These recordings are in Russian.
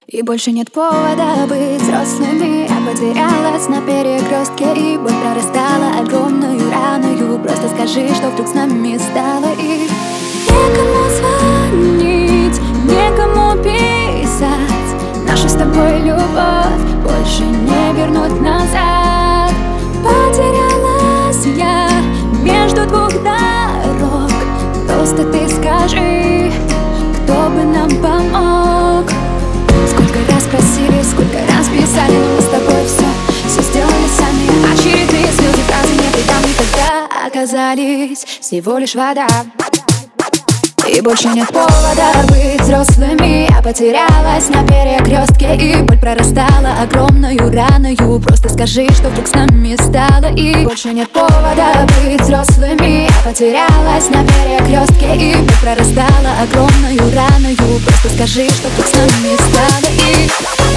И больше нет повода быть взрослыми. Я потерялась на перекрестке, и боль прорастала огромную раною. Просто скажи, что вдруг с нами стало. И некому звонить, некому писать. Нашу с тобой любовь больше не вернуть назад. Потерялась я между двух дорог. Просто ты скажи, кто бы нам помог. Сколько раз просили, сколько раз писали, но мы с тобой все сделали сами. Очередные слезы, фразы не предам никогда оказались всего лишь вода. И больше нет повода быть взрослыми. Я потерялась на перекрестке, и боль прорастала огромную раною. Просто скажи, что вдруг с нами стало. И больше нет повода быть взрослыми. Я потерялась на перекрестке, и боль прорастала огромную раною. Просто скажи, что вдруг с нами стало. И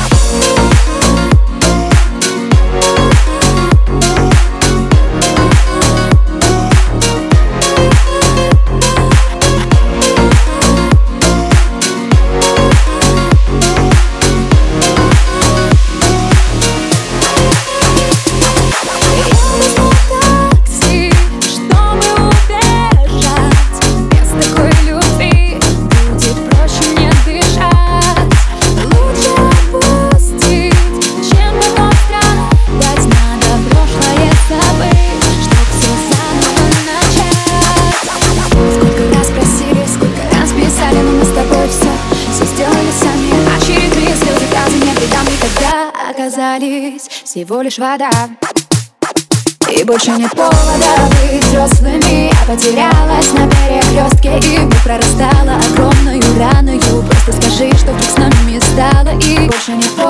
оказались всего лишь вода. И больше нет повода быть взрослыми. Я потерялась на перекрестке, и боль прорастала огромную раною. Просто скажи, что вдруг с нами стало. И больше нет повода